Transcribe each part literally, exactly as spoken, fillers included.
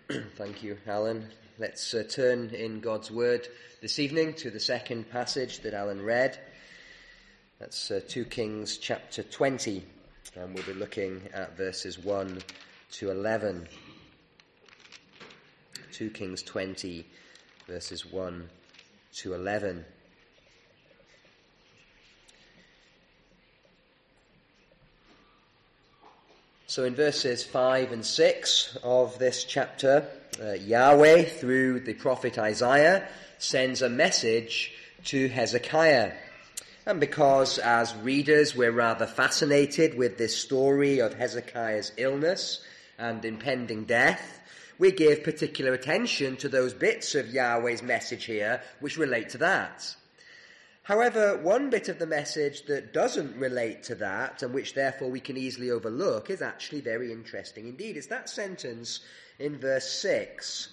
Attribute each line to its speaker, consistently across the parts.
Speaker 1: Thank you, Alan. Let's uh, turn in God's Word this evening to the second passage that Alan read. That's uh, two Kings chapter twenty, and we'll be looking at verses one to eleven. two Kings twenty, verses one to eleven. So in verses five and six of this chapter, uh, Yahweh, through the prophet Isaiah, sends a message to Hezekiah. And because as readers we're rather fascinated with this story of Hezekiah's illness and impending death, we give particular attention to those bits of Yahweh's message here which relate to that. However, one bit of the message that doesn't relate to that, and which therefore we can easily overlook, is actually very interesting indeed. It's that sentence in verse six,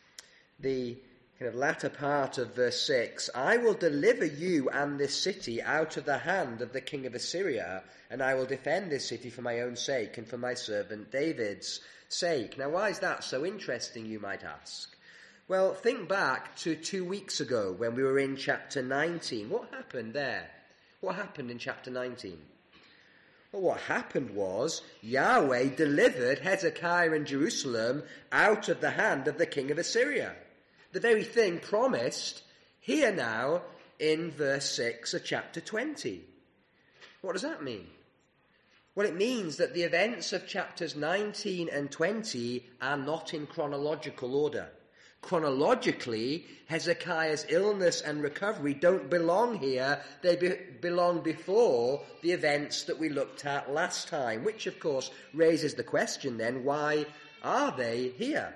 Speaker 1: the kind of latter part of verse six. I will deliver you and this city out of the hand of the king of Assyria, and I will defend this city for my own sake and for my servant David's sake. Now, why is that so interesting, you might ask? Well, think back to two weeks ago when we were in chapter nineteen. What happened there? What happened in chapter nineteen? Well, what happened was Yahweh delivered Hezekiah and Jerusalem out of the hand of the king of Assyria. The very thing promised here now in verse six of chapter twenty. What does that mean? Well, it means that the events of chapters nineteen and twenty are not in chronological order. Chronologically, Hezekiah's illness and recovery don't belong here. They be- belong before the events that we looked at last time, which, of course, raises the question then, why are they here?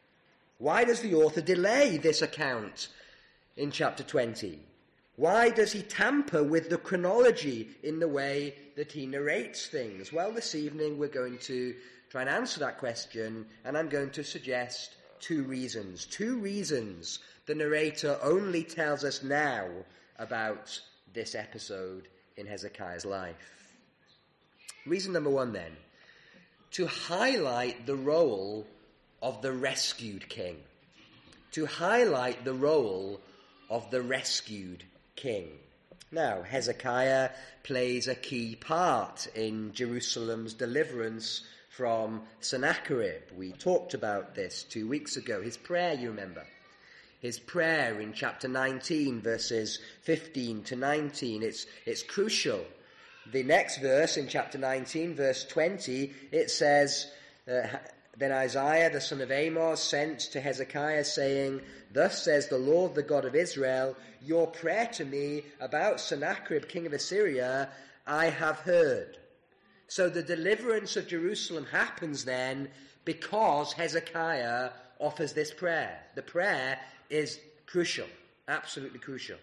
Speaker 1: Why does the author delay this account in chapter twenty? Why does he tamper with the chronology in the way that he narrates things? Well, this evening we're going to try and answer that question, and I'm going to suggest two reasons. Two reasons the narrator only tells us now about this episode in Hezekiah's life. Reason number one, then, to highlight the role of the rescued king. To highlight the role of the rescued king. Now, Hezekiah plays a key part in Jerusalem's deliverance from Sennacherib. We talked about this two weeks ago. His prayer, you remember. His prayer in chapter nineteen, verses fifteen to nineteen. It's, it's crucial. The next verse in chapter nineteen, verse twenty, it says, uh, Then Isaiah the son of Amos sent to Hezekiah, saying, Thus says the Lord, the God of Israel, your prayer to me about Sennacherib, king of Assyria, I have heard. So the deliverance of Jerusalem happens then because Hezekiah offers this prayer. The prayer is crucial, absolutely crucial.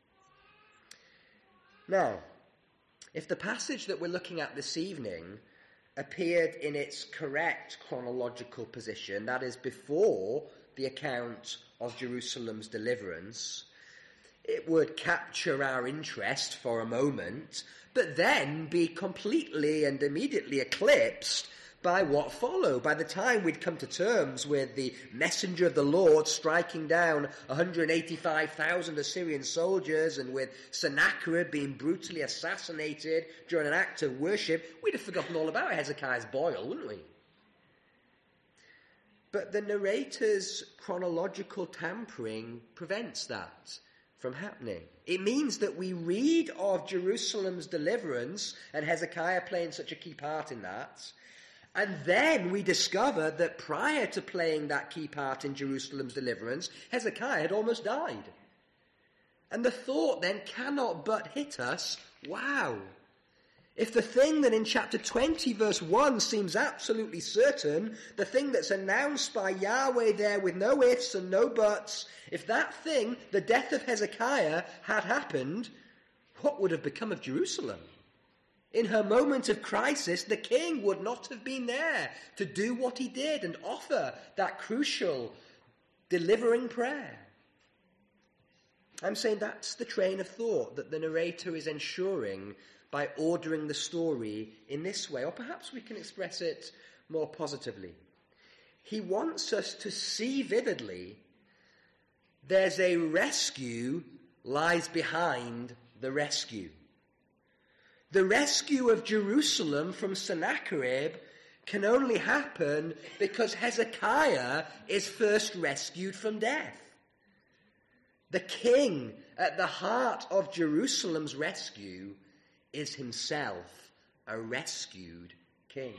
Speaker 1: Now, if the passage that we're looking at this evening appeared in its correct chronological position, that is before the account of Jerusalem's deliverance, it would capture our interest for a moment, but then be completely and immediately eclipsed by what followed. By the time we'd come to terms with the messenger of the Lord striking down one hundred eighty-five thousand Assyrian soldiers, and with Sennacherib being brutally assassinated during an act of worship, we'd have forgotten all about Hezekiah's boil, wouldn't we? But the narrator's chronological tampering prevents that from happening. It means that we read of Jerusalem's deliverance and Hezekiah playing such a key part in that, and then we discover that prior to playing that key part in Jerusalem's deliverance, Hezekiah had almost died. And the thought then cannot but hit us, wow, if the thing that in chapter twenty verse one seems absolutely certain, the thing that's announced by Yahweh there with no ifs and no buts, if that thing, the death of Hezekiah, had happened, what would have become of Jerusalem? In her moment of crisis, the king would not have been there to do what he did and offer that crucial delivering prayer. I'm saying that's the train of thought that the narrator is ensuring by ordering the story in this way. Or perhaps we can express it more positively. he wants us to see vividly there's a rescue lies behind the rescue. The rescue of Jerusalem from Sennacherib can only happen because Hezekiah is first rescued from death. The king at the heart of Jerusalem's rescue is himself a rescued king.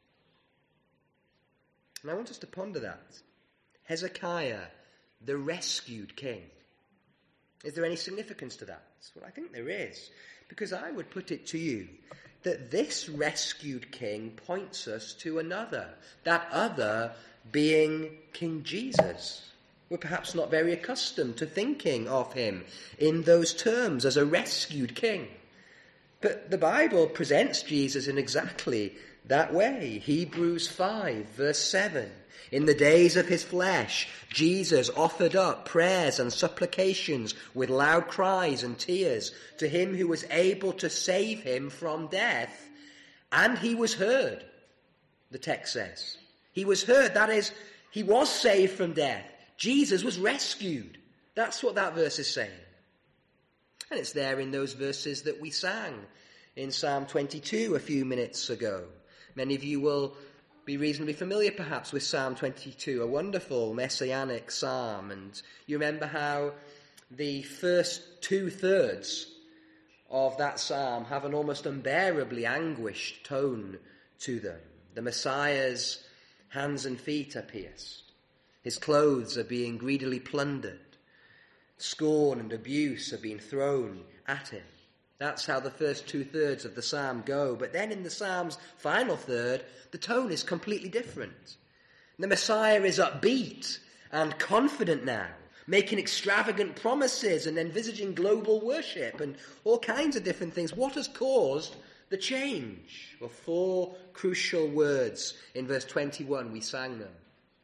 Speaker 1: And I want us to ponder that. Hezekiah, the rescued king. Is there any significance to that? Well, I think there is. Because I would put it to you that this rescued king points us to another. That other being King Jesus. We're perhaps not very accustomed to thinking of him in those terms as a rescued king. But the Bible presents Jesus in exactly that way. Hebrews five, verse seven. In the days of his flesh, Jesus offered up prayers and supplications with loud cries and tears to him who was able to save him from death. And he was heard, the text says. He was heard, that is, he was saved from death. Jesus was rescued. That's what that verse is saying. And it's there in those verses that we sang in Psalm twenty-two a few minutes ago. Many of you will be reasonably familiar perhaps with Psalm twenty-two, a wonderful messianic psalm. And you remember how the first two-thirds of that psalm have an almost unbearably anguished tone to them. The Messiah's hands and feet are pierced. His clothes are being greedily plundered. Scorn and abuse are being thrown at him. That's how the first two-thirds of the psalm go. But then in the psalm's final third, the tone is completely different. The Messiah is upbeat and confident now, making extravagant promises and envisaging global worship and all kinds of different things. What has caused the change? Well, four crucial words in verse twenty-one, we sang them.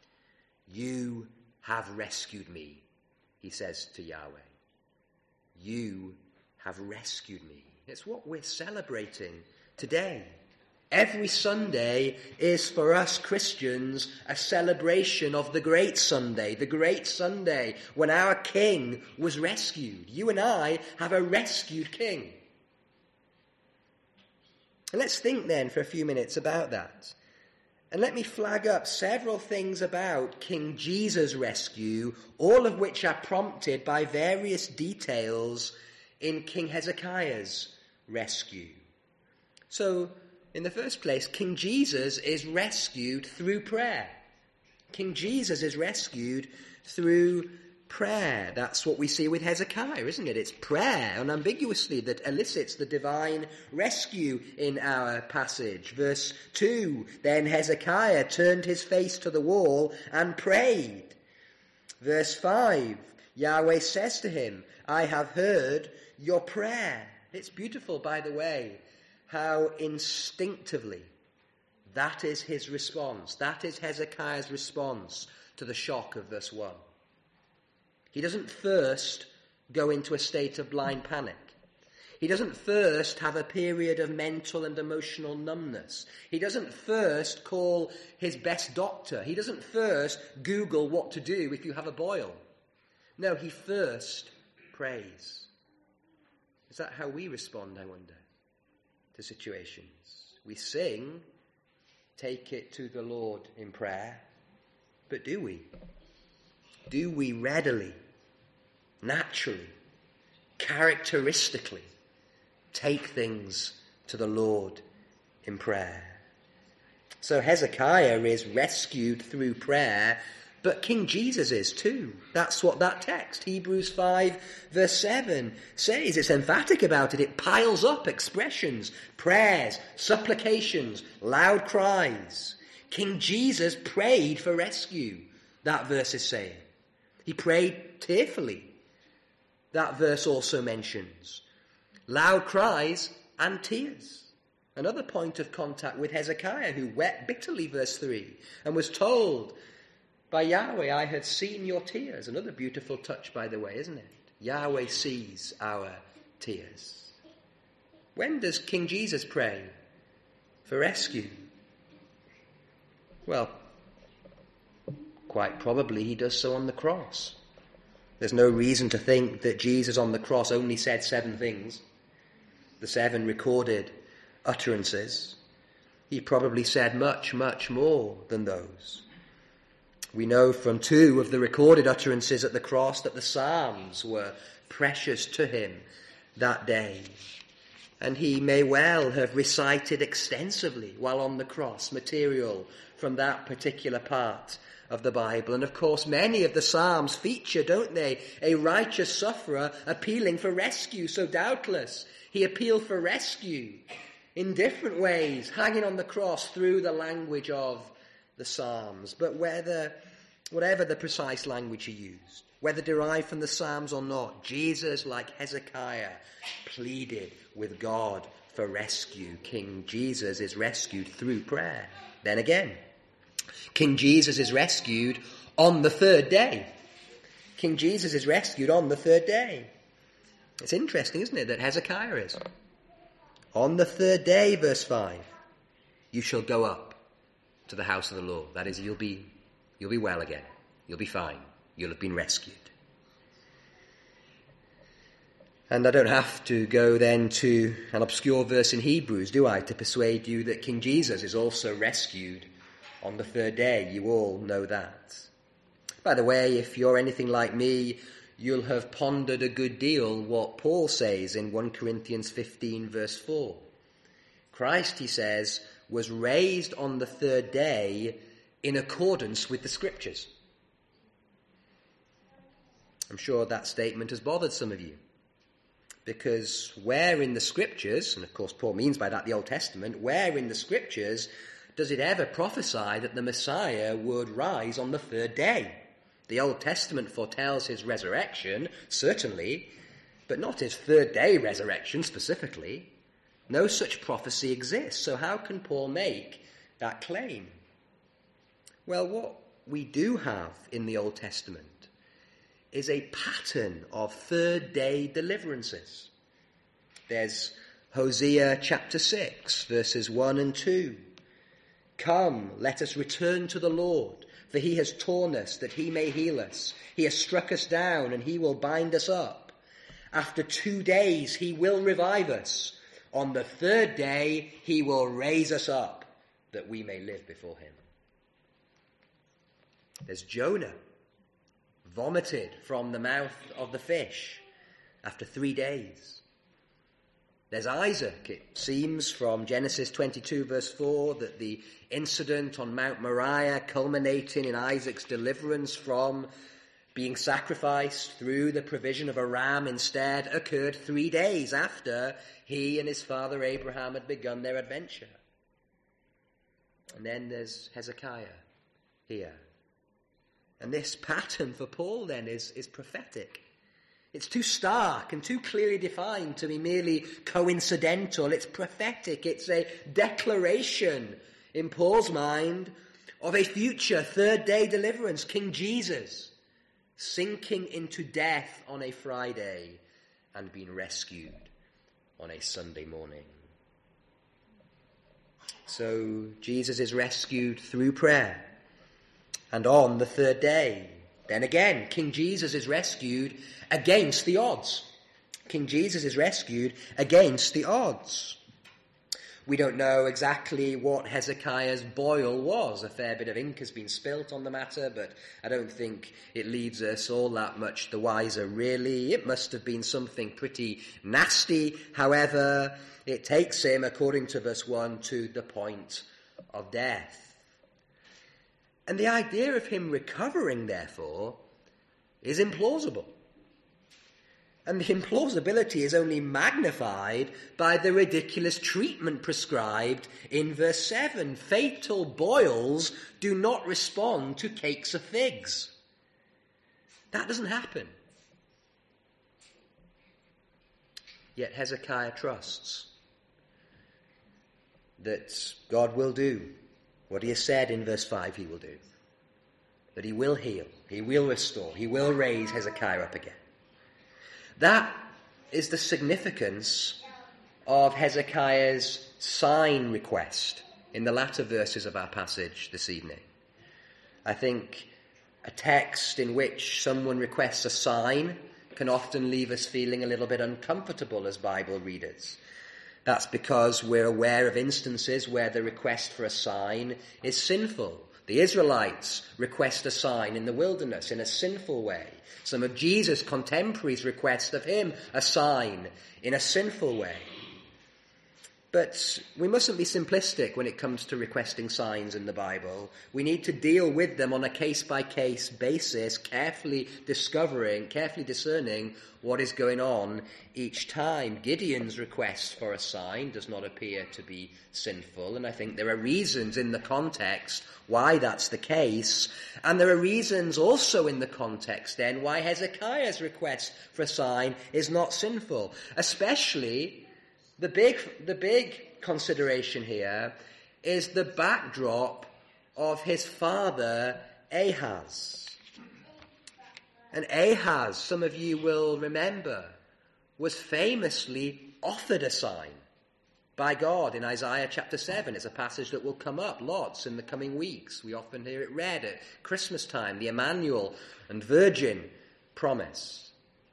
Speaker 1: You have rescued me, he says to Yahweh. You have rescued me. It's what we're celebrating today. Every Sunday is for us Christians a celebration of the great Sunday, the great Sunday when our King was rescued. You and I have a rescued King. And let's think then for a few minutes about that. And let me flag up several things about King Jesus' rescue, all of which are prompted by various details in King Hezekiah's rescue. So, in the first place, King Jesus is rescued through prayer. King Jesus is rescued through prayer. That's what we see with Hezekiah, isn't it? It's prayer, unambiguously, that elicits the divine rescue in our passage. Verse two, then Hezekiah turned his face to the wall and prayed. Verse five, Yahweh says to him, I have heard your prayer. It's beautiful, by the way, how instinctively that is his response. That is Hezekiah's response to the shock of verse one. He doesn't first go into a state of blind panic. He doesn't first have a period of mental and emotional numbness. He doesn't first call his best doctor. He doesn't first Google what to do if you have a boil. No, he first prays. Is that how we respond, I wonder, to situations? We sing, take it to the Lord in prayer, but do we? Do we readily, naturally, characteristically take things to the Lord in prayer? So Hezekiah is rescued through prayer, but King Jesus is too. That's what that text, Hebrews five, verse seven, says. It's emphatic about it. It piles up expressions, prayers, supplications, loud cries. King Jesus prayed for rescue, that verse is saying. He prayed tearfully, that verse also mentions. Loud cries and tears. Another point of contact with Hezekiah, who wept bitterly, verse three, and was told by Yahweh, I had seen your tears. Another beautiful touch, by the way, isn't it? Yahweh sees our tears. When does King Jesus pray for rescue? Well, quite probably he does so on the cross. There's no reason to think that Jesus on the cross only said seven things, the seven recorded utterances. He probably said much, much more than those. We know from two of the recorded utterances at the cross that the Psalms were precious to him that day. And he may well have recited extensively while on the cross material from that particular part of the Bible. And of course, many of the Psalms feature, don't they, a righteous sufferer appealing for rescue. So doubtless he appealed for rescue in different ways, hanging on the cross through the language of the Psalms. But whether, whatever the precise language he used, whether derived from the Psalms or not, Jesus, like Hezekiah, pleaded with God for rescue. King Jesus is rescued through prayer. Then again, King Jesus is rescued on the third day. King Jesus is rescued on the third day. It's interesting, isn't it, that Hezekiah is. On the third day, verse five, you shall go up to the house of the Lord. That is, you'll be, you'll be well again. You'll be fine. You'll have been rescued. And I don't have to go then to an obscure verse in Hebrews, do I, to persuade you that King Jesus is also rescued on the third day. You all know that. By the way, if you're anything like me, you'll have pondered a good deal what Paul says in First Corinthians fifteen, verse four. Christ, he says, was raised on the third day in accordance with the Scriptures. I'm sure that statement has bothered some of you, because where in the Scriptures, and of course Paul means by that the Old Testament, where in the Scriptures does it ever prophesy that the Messiah would rise on the third day? The Old Testament foretells his resurrection, certainly, but not his third day resurrection specifically. No such prophecy exists, so how can Paul make that claim? Well, what we do have in the Old Testament is a pattern of third day deliverances. There's Hosea chapter six, verses one and two. Come, let us return to the Lord, for he has torn us that he may heal us. He has struck us down and he will bind us up. After two days he will revive us. On the third day he will raise us up that we may live before him. There's Jonah, vomited from the mouth of the fish after three days. There's Isaac. It seems from Genesis twenty-two, verse four, that the incident on Mount Moriah, culminating in Isaac's deliverance from being sacrificed through the provision of a ram instead, occurred three days after he and his father Abraham had begun their adventure. And then there's Hezekiah here. And this pattern for Paul then is, is prophetic. It's too stark and too clearly defined to be merely coincidental. It's prophetic. It's a declaration in Paul's mind of a future third day deliverance. King Jesus sinking into death on a Friday and being rescued on a Sunday morning. So Jesus is rescued through prayer and on the third day. Then again, King Jesus is rescued against the odds. King Jesus is rescued against the odds. We don't know exactly what Hezekiah's boil was. A fair bit of ink has been spilt on the matter, but I don't think it leaves us all that much the wiser, really. It must have been something pretty nasty. However, it takes him, according to verse one, to the point of death. And the idea of him recovering, therefore, is implausible. And the implausibility is only magnified by the ridiculous treatment prescribed in verse seven. Fatal boils do not respond to cakes of figs. That doesn't happen. Yet Hezekiah trusts that God will do what he has said in verse five he will do. That he will heal, he will restore, he will raise Hezekiah up again. That is the significance of Hezekiah's sign request in the latter verses of our passage this evening. I think A text in which someone requests a sign can often leave us feeling a little bit uncomfortable as Bible readers. That's because we're aware of instances where the request for a sign is sinful. The Israelites request a sign in the wilderness in a sinful way. Some of Jesus' contemporaries request of him a sign in a sinful way. But we mustn't be simplistic when it comes to requesting signs in the Bible. We need to deal with them on a case-by-case basis, carefully discovering, carefully discerning what is going on each time. Gideon's request for a sign does not appear to be sinful, and I think there are reasons in the context why that's the case. And there are reasons also in the context then why Hezekiah's request for a sign is not sinful, especially The big, the big consideration here is the backdrop of his father, Ahaz. And Ahaz, some of you will remember, was famously offered a sign by God in Isaiah chapter seven. It's a passage that will come up lots in the coming weeks. We often hear it read at Christmas time, the Emmanuel and Virgin promise.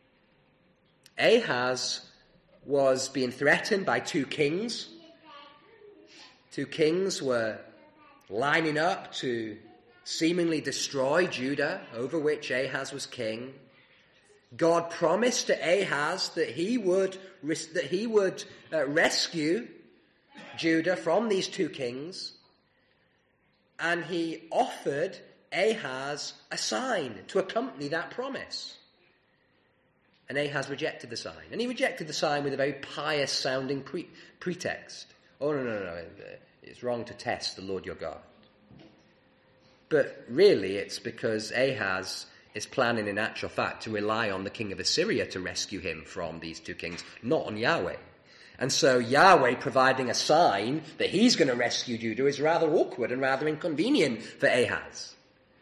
Speaker 1: Ahaz was being threatened by two kings. Two kings were lining up to seemingly destroy Judah, over which Ahaz was king. God promised to Ahaz that he would that he would uh, rescue Judah from these two kings, and he offered Ahaz a sign to accompany that promise. And Ahaz rejected the sign. And he rejected the sign with a very pious-sounding pre- pretext. Oh, no, no, no, no, it's wrong to test the Lord your God. But really, it's because Ahaz is planning, in actual fact, to rely on the king of Assyria to rescue him from these two kings, not on Yahweh. And so Yahweh providing a sign that he's going to rescue Judah is rather awkward and rather inconvenient for Ahaz.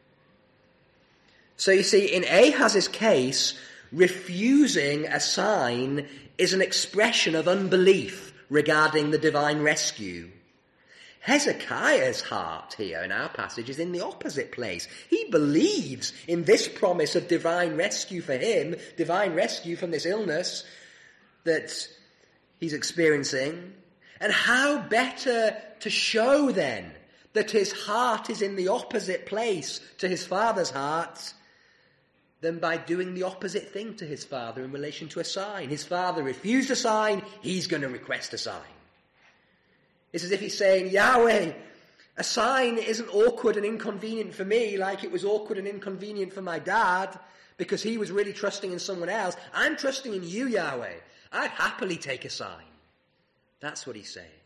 Speaker 1: So you see, in Ahaz's case, refusing a sign is an expression of unbelief regarding the divine rescue. Hezekiah's heart here in our passage is in the opposite place. He believes in this promise of divine rescue for him, divine rescue from this illness that he's experiencing. And how better to show then that his heart is in the opposite place to his father's heart than by doing the opposite thing to his father in relation to a sign. His father refused a sign, he's going to request a sign. It's as if he's saying, Yahweh, a sign isn't awkward and inconvenient for me like it was awkward and inconvenient for my dad because he was really trusting in someone else. I'm trusting in you, Yahweh. I'd happily take a sign. That's what he's saying.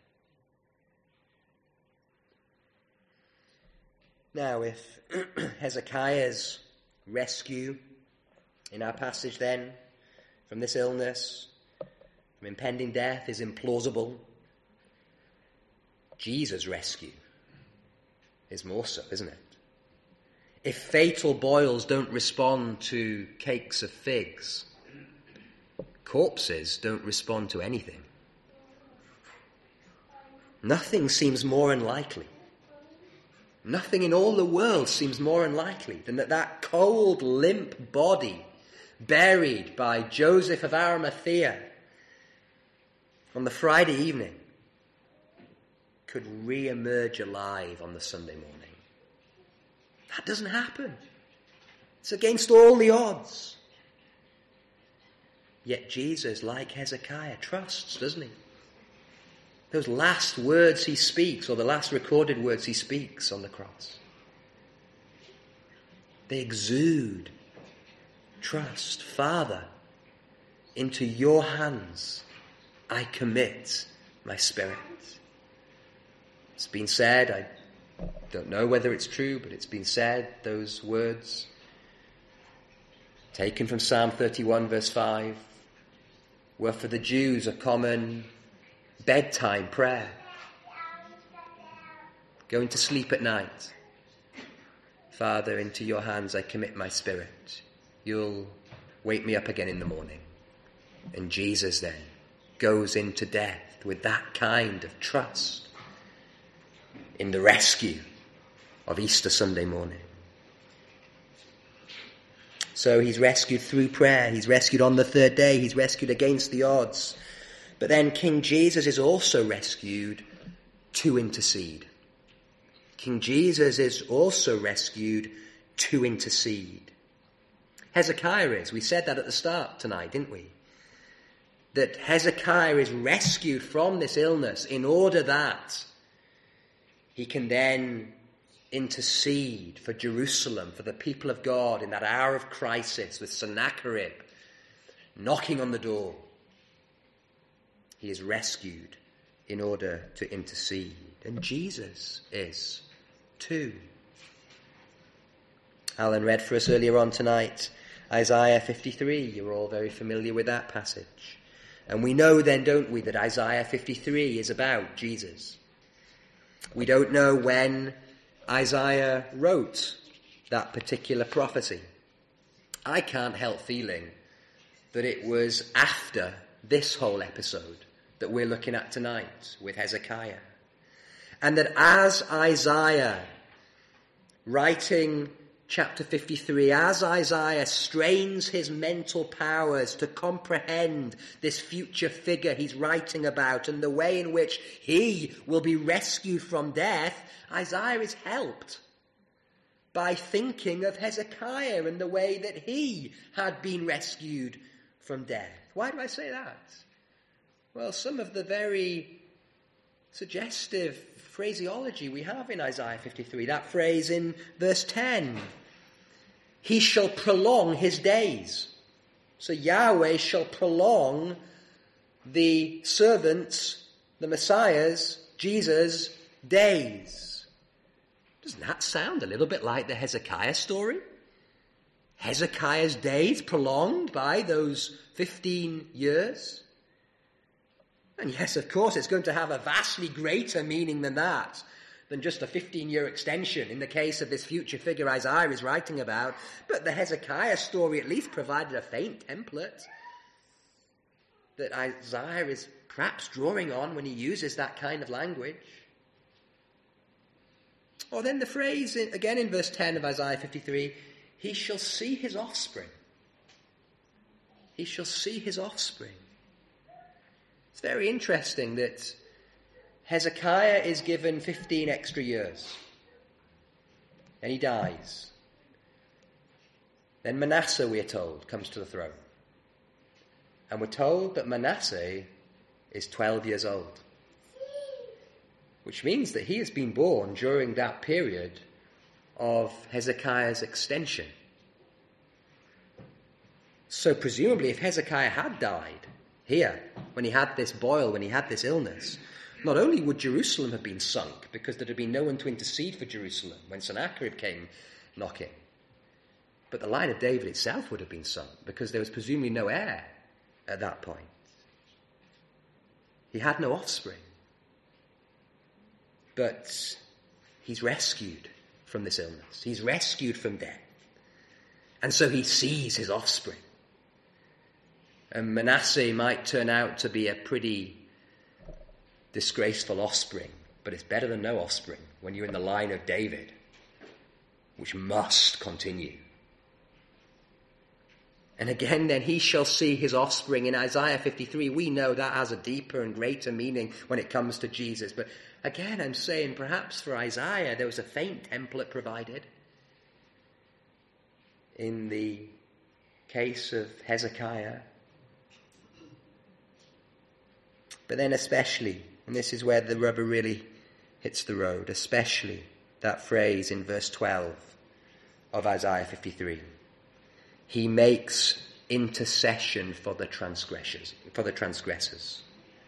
Speaker 1: Now, if Hezekiah's rescue in our passage then from this illness, from impending death, is implausible, Jesus' rescue is more so, isn't it? If fatal boils don't respond to cakes of figs, corpses don't respond to anything. Nothing seems more unlikely. Nothing in all the world seems more unlikely than that that cold, limp body buried by Joseph of Arimathea on the Friday evening could re-emerge alive on the Sunday morning. That doesn't happen. It's against all the odds. Yet Jesus, like Hezekiah, trusts, doesn't he? Those last words he speaks, or the last recorded words he speaks on the cross, they exude trust. Father, into your hands I commit my spirit. It's been said, I don't know whether it's true, but it's been said, those words, taken from Psalm thirty-one, verse five, were for the Jews a common bedtime prayer. Going to sleep at night. Father, into your hands I commit my spirit. You'll wake me up again in the morning. And Jesus then goes into death with that kind of trust in the rescue of Easter Sunday morning. So he's rescued through prayer. He's rescued on the third day. He's rescued against the odds. But then King Jesus is also rescued to intercede. King Jesus is also rescued to intercede. Hezekiah is. We said that at the start tonight, didn't we? That Hezekiah is rescued from this illness in order that he can then intercede for Jerusalem, for the people of God in that hour of crisis with Sennacherib knocking on the door. He is rescued in order to intercede. And Jesus is too. Alan read for us earlier on tonight Isaiah fifty-three. You're all very familiar with that passage. And we know then, don't we, that Isaiah fifty-three is about Jesus. We don't know when Isaiah wrote that particular prophecy. I can't help feeling that it was after this whole episode that we're looking at tonight with Hezekiah. And that as Isaiah, writing chapter fifty-three, as Isaiah strains his mental powers to comprehend this future figure he's writing about and the way in which he will be rescued from death, Isaiah is helped by thinking of Hezekiah and the way that he had been rescued from death. Why do I say that? Well, some of the very suggestive phraseology we have in Isaiah fifty-three, that phrase in verse ten, he shall prolong his days. So Yahweh shall prolong the servants, the Messiah's, Jesus' days. Doesn't that sound a little bit like the Hezekiah story? Hezekiah's days prolonged by those fifteen years? And yes, of course, it's going to have a vastly greater meaning than that, than just a fifteen-year extension in the case of this future figure Isaiah is writing about. But the Hezekiah story at least provided a faint template that Isaiah is perhaps drawing on when he uses that kind of language. Or then the phrase, again in verse ten of Isaiah fifty-three, he shall see his offspring. He shall see his offspring. It's very interesting that Hezekiah is given fifteen extra years. And he dies. Then Manasseh, we are told, comes to the throne. And we're told that Manasseh is twelve years old. Which means that he has been born during that period of Hezekiah's extension. So presumably if Hezekiah had died here, when he had this boil, when he had this illness, not only would Jerusalem have been sunk, because there had been no one to intercede for Jerusalem when Sennacherib came knocking, but the line of David itself would have been sunk, because there was presumably no heir at that point. He had no offspring. But he's rescued from this illness. He's rescued from death. And so he sees his offspring. And Manasseh might turn out to be a pretty disgraceful offspring, but it's better than no offspring when you're in the line of David, which must continue. And again, then, he shall see his offspring. In Isaiah fifty-three, we know that has a deeper and greater meaning when it comes to Jesus. But again, I'm saying perhaps for Isaiah there was a faint template provided. In the case of Hezekiah. But then especially, and this is where the rubber really hits the road, especially that phrase in verse twelve of Isaiah fifty-three. He makes intercession for the transgressors, for the transgressors.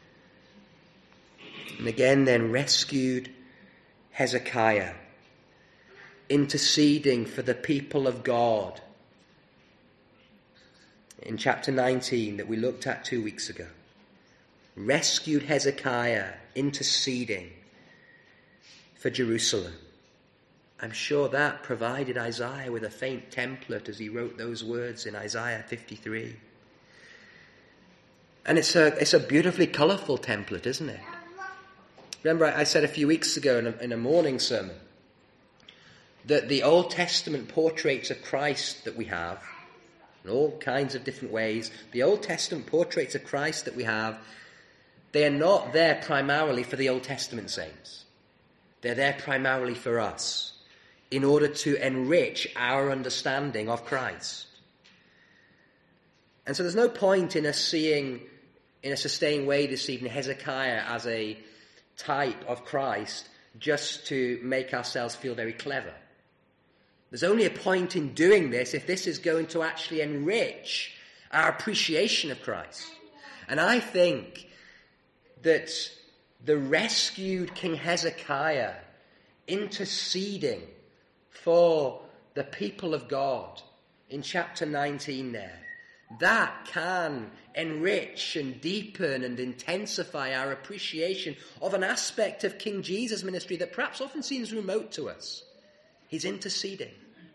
Speaker 1: And again then rescued Hezekiah, interceding for the people of God. In chapter nineteen that we looked at two weeks ago. Rescued Hezekiah, interceding for Jerusalem. I'm sure that provided Isaiah with a faint template as he wrote those words in Isaiah fifty-three. And it's a, it's a beautifully colourful template, isn't it? Remember I said a few weeks ago in a, in a morning sermon that the Old Testament portraits of Christ that we have in all kinds of different ways. The Old Testament portraits of Christ that we have, they are not there primarily for the Old Testament saints. They're there primarily for us, in order to enrich our understanding of Christ. And so there's no point in us seeing, in a sustained way this evening, Hezekiah as a type of Christ just to make ourselves feel very clever. There's only a point in doing this if this is going to actually enrich our appreciation of Christ. And I think that the rescued King Hezekiah interceding for the people of God in chapter nineteen there, that can enrich and deepen and intensify our appreciation of an aspect of King Jesus' ministry that perhaps often seems remote to us. He's interceding.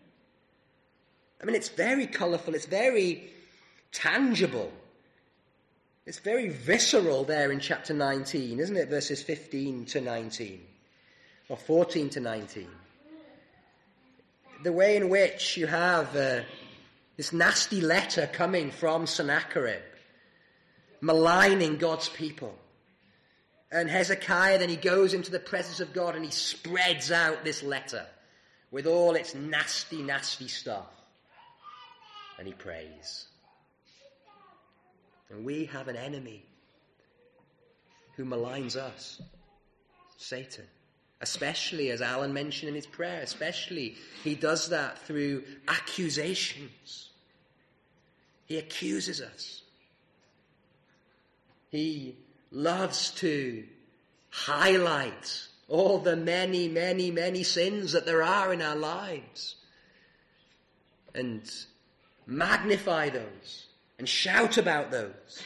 Speaker 1: I mean, it's very colourful, it's very tangible. It's very visceral there in chapter nineteen, isn't it? Verses fifteen to nineteen, or fourteen to nineteen. The way in which you have uh, this nasty letter coming from Sennacherib, maligning God's people. And Hezekiah, then he goes into the presence of God and he spreads out this letter with all its nasty, nasty stuff. And he prays. And we have an enemy who maligns us, Satan. Especially, as Alan mentioned in his prayer, especially he does that through accusations. He accuses us. He loves to highlight all the many, many, many sins that there are in our lives and magnify those and shout about those.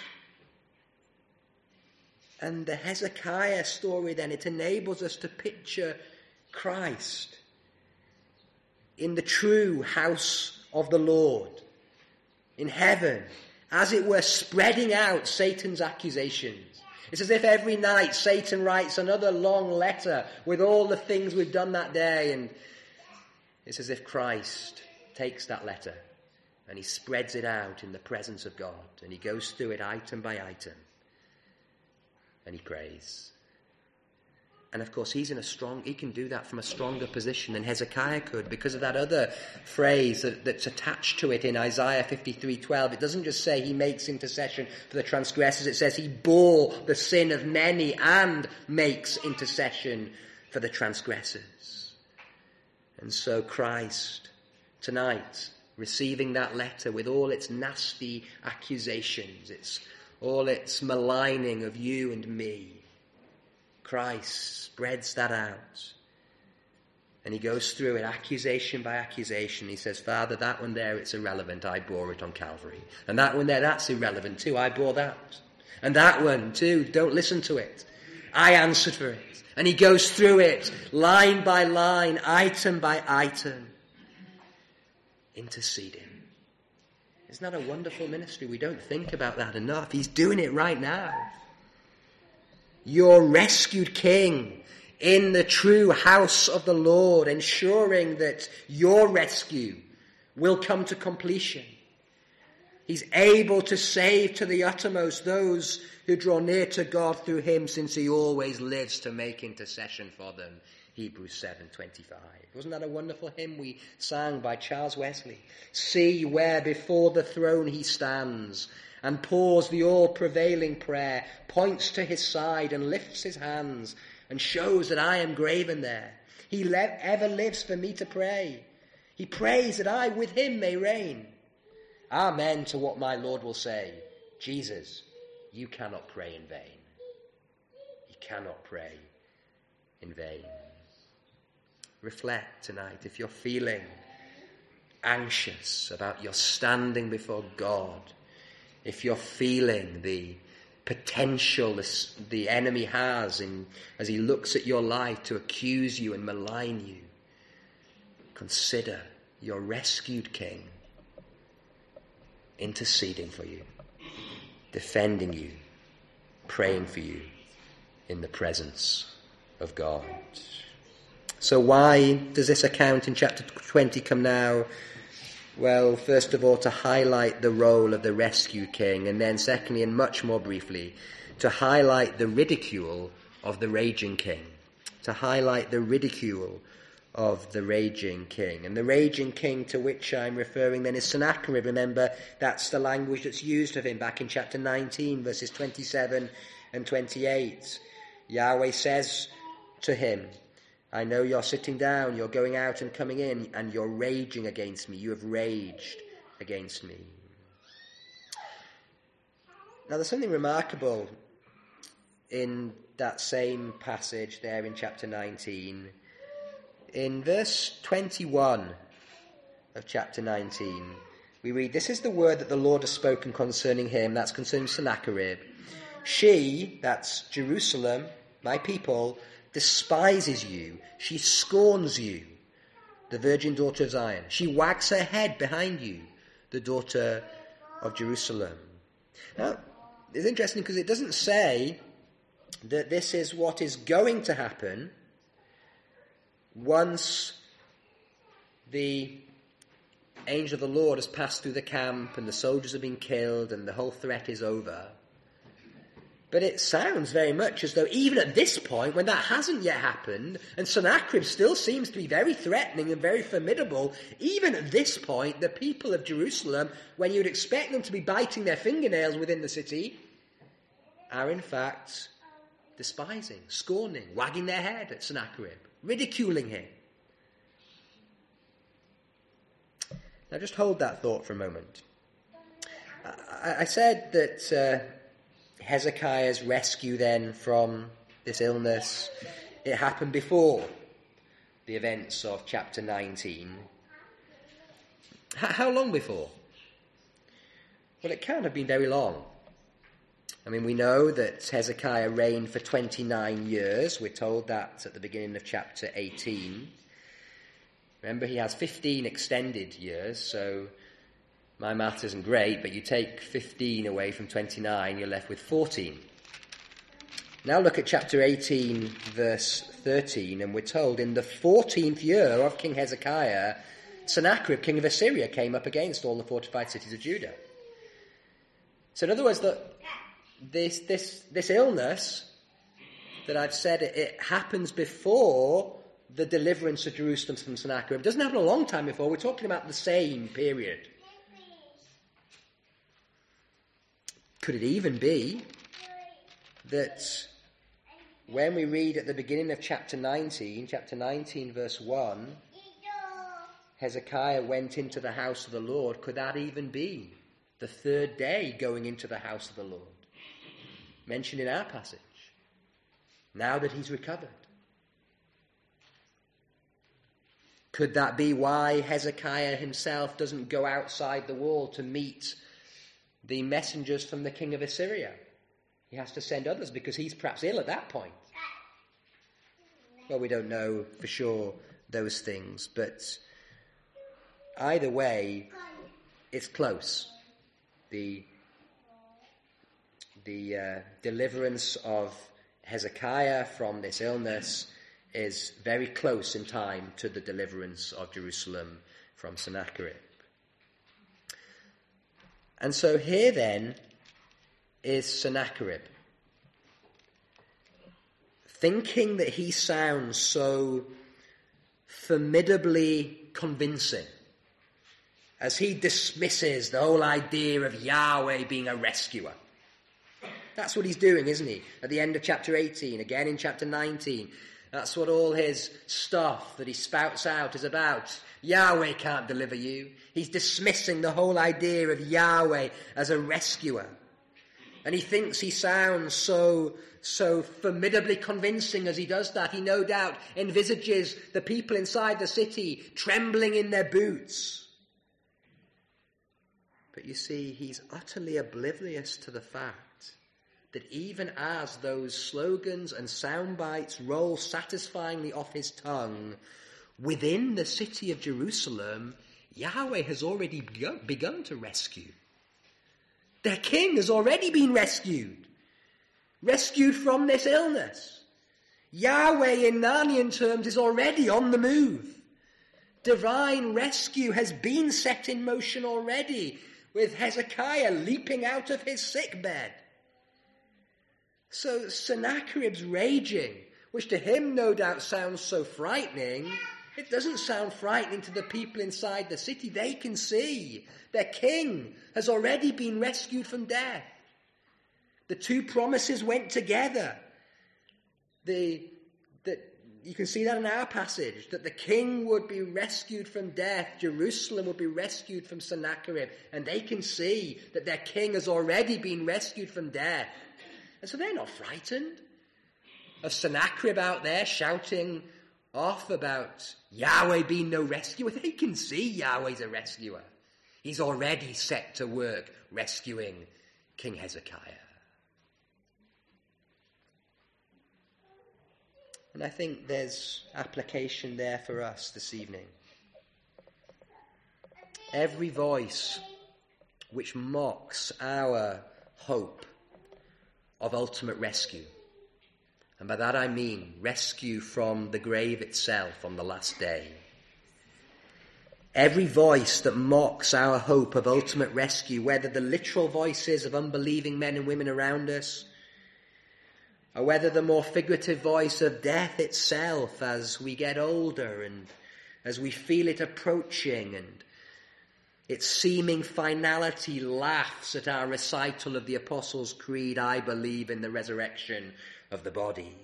Speaker 1: And the Hezekiah story then, it enables us to picture Christ in the true house of the Lord, in heaven, as it were, spreading out Satan's accusations. It's as if every night Satan writes another long letter with all the things we've done that day, and it's as if Christ takes that letter and he spreads it out in the presence of God, and he goes through it item by item. And he prays. And of course, he's in a strong, he can do that from a stronger position than Hezekiah could, because of that other phrase that, that's attached to it in Isaiah fifty-three twelve. It doesn't just say he makes intercession for the transgressors. It says he bore the sin of many and makes intercession for the transgressors. And so Christ, tonight, receiving that letter with all its nasty accusations, its all its maligning of you and me, Christ spreads that out. And he goes through it accusation by accusation. He says, Father, that one there, it's irrelevant. I bore it on Calvary. And that one there, that's irrelevant too. I bore that. And that one too, don't listen to it. I answered for it. And he goes through it line by line, item by item, interceding. Isn't that a wonderful ministry? We don't think about that enough. He's doing it right now. Your rescued King in the true house of the Lord, ensuring that your rescue will come to completion. He's able to save to the uttermost those who draw near to God through him, since he always lives to make intercession for them. Hebrews seven twenty-five. Wasn't that a wonderful hymn we sang by Charles Wesley? See where before the throne he stands, and pours the all-prevailing prayer, points to his side and lifts his hands, and shows that I am graven there. He le- ever lives for me to pray. He prays that I with him may reign. Amen to what my Lord will say. Jesus, you cannot pray in vain. You cannot pray in vain. Reflect tonight if you're feeling anxious about your standing before God, if you're feeling the potential the, the enemy has in, as he looks at your life to accuse you and malign you, consider your rescued King interceding for you, defending you, praying for you in the presence of God. So why does this account in chapter twenty come now? Well, first of all, to highlight the role of the rescue king, and then secondly, and much more briefly, to highlight the ridicule of the raging king. To highlight the ridicule of the raging king. And the raging king to which I'm referring then is Sennacherib. Remember, that's the language that's used of him back in chapter nineteen, verses twenty-seven and twenty-eight. Yahweh says to him, I know you're sitting down, you're going out and coming in, and you're raging against me. You have raged against me. Now, there's something remarkable in that same passage there in chapter nineteen. In verse twenty-one of chapter nineteen, we read, this is the word that the Lord has spoken concerning him, that's concerning Sennacherib. She, that's Jerusalem, my people, despises you. She scorns you, the virgin daughter of Zion. She wags her head behind you, the daughter of Jerusalem. Now, it's interesting because it doesn't say that this is what is going to happen once the angel of the Lord has passed through the camp and the soldiers have been killed and the whole threat is over. But it sounds very much as though even at this point, when that hasn't yet happened, and Sennacherib still seems to be very threatening and very formidable, even at this point, the people of Jerusalem, when you'd expect them to be biting their fingernails within the city, are in fact despising, scorning, wagging their head at Sennacherib, ridiculing him. Now just hold that thought for a moment. I, I said that uh, Hezekiah's rescue then from this illness, it happened before the events of chapter nineteen. H- how long before? Well, it can't have been very long. I mean, we know that Hezekiah reigned for twenty-nine years. We're told that at the beginning of chapter eighteen. Remember, he has fifteen extended years, so my maths isn't great, but you take fifteen away from twenty-nine, you're left with fourteen. Now look at chapter eighteen, verse thirteen, and we're told, in the fourteenth year of King Hezekiah, Sennacherib, king of Assyria, came up against all the fortified cities of Judah. So in other words, the This this this illness that I've said, it, it happens before the deliverance of Jerusalem from Sennacherib. It doesn't happen a long time before. We're talking about the same period. Could it even be that when we read at the beginning of chapter nineteen, chapter nineteen, verse one, Hezekiah went into the house of the Lord, could that even be the third day going into the house of the Lord? Mentioned in our passage, now that he's recovered. Could that be why Hezekiah himself doesn't go outside the wall to meet the messengers from the king of Assyria? He has to send others because he's perhaps ill at that point. Well, we don't know for sure those things, but either way, it's close. The The uh, deliverance of Hezekiah from this illness is very close in time to the deliverance of Jerusalem from Sennacherib. And so here then is Sennacherib, thinking that he sounds so formidably convincing as he dismisses the whole idea of Yahweh being a rescuer. That's what he's doing, isn't he? At the end of chapter eighteen, again in chapter nineteen. That's what all his stuff that he spouts out is about. Yahweh can't deliver you. He's dismissing the whole idea of Yahweh as a rescuer. And he thinks he sounds so, so formidably convincing as he does that. He no doubt envisages the people inside the city trembling in their boots. But you see, he's utterly oblivious to the fact that even as those slogans and sound bites roll satisfyingly off his tongue, within the city of Jerusalem, Yahweh has already begun, begun to rescue. Their king has already been rescued. Rescued from this illness. Yahweh in Narnian terms is already on the move. divine rescue has been set in motion already, with Hezekiah leaping out of his sickbed. So Sennacherib's raging, which to him no doubt sounds so frightening, it doesn't sound frightening to the people inside the city. They can see their king has already been rescued from death. The two promises went together. The, the, you can see that in our passage, that the king would be rescued from death, Jerusalem would be rescued from Sennacherib, and they can see that their king has already been rescued from death. And so they're not frightened of Sennacherib out there shouting off about Yahweh being no rescuer. They can see Yahweh's a rescuer. He's already set to work rescuing King Hezekiah. And I think there's application there for us this evening. Every voice which mocks our hope of ultimate rescue, and by that I mean rescue from the grave itself on the last day. Every voice that mocks our hope of ultimate rescue, whether the literal voices of unbelieving men and women around us, or whether the more figurative voice of death itself as we get older and as we feel it approaching, and its seeming finality laughs at our recital of the Apostles' Creed, I believe in the resurrection of the body.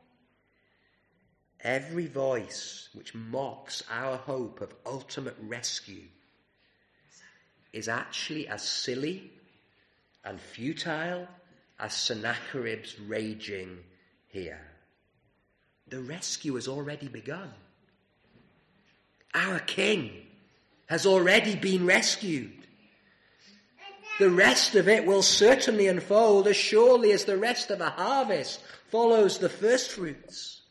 Speaker 1: Every voice which mocks our hope of ultimate rescue is actually as silly and futile as Sennacherib's raging here. The rescue has already begun. Our king has already been rescued. The rest of it will certainly unfold as surely as the rest of a harvest follows the first fruits.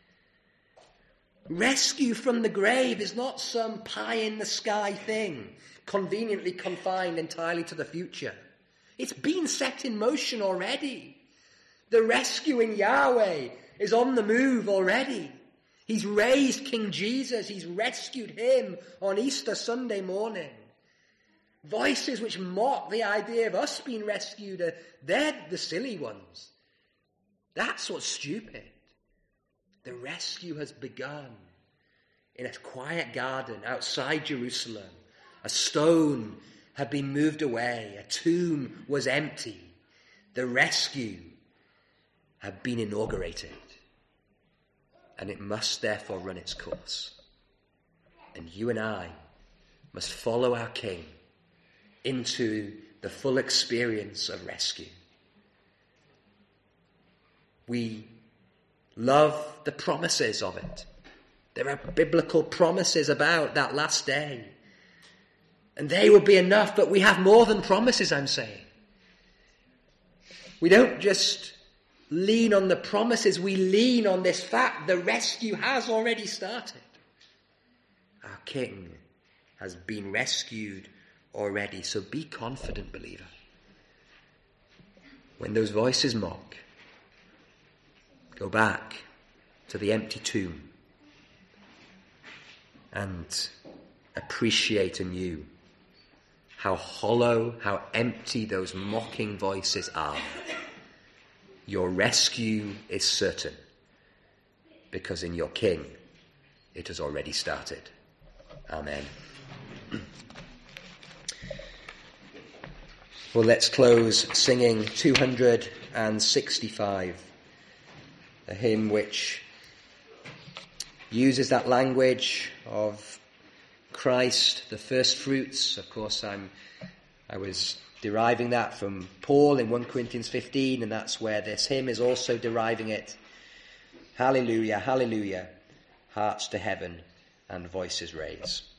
Speaker 1: Rescue from the grave is not some pie-in-the-sky thing, conveniently confined entirely to the future. It's been set in motion already. The rescuing Yahweh is on the move already. He's raised King Jesus. He's rescued him on Easter Sunday morning. Voices which mock the idea of us being rescued, are, they're the silly ones. That's what's stupid. The rescue has begun in a quiet garden outside Jerusalem. A stone had been moved away. A tomb was empty. The rescue had been inaugurated. And it must therefore run its course. And you and I must follow our King into the full experience of rescue. We love the promises of it. There are biblical promises about that last day. And they will be enough, but we have more than promises, I'm saying. We don't just lean on the promises, we lean on this fact the rescue has already started. Our King has been rescued already, so be confident, believer. When those voices mock, go back to the empty tomb and appreciate anew how hollow, how empty those mocking voices are. Your rescue is certain, because in your King it has already started. Amen. Well, let's close singing two hundred sixty-five, a hymn which uses that language of Christ, the first fruits. Of course, I'm, I was deriving that from Paul in First Corinthians fifteen, and that's where this hymn is also deriving it. Hallelujah, hallelujah, hearts to heaven and voices raise.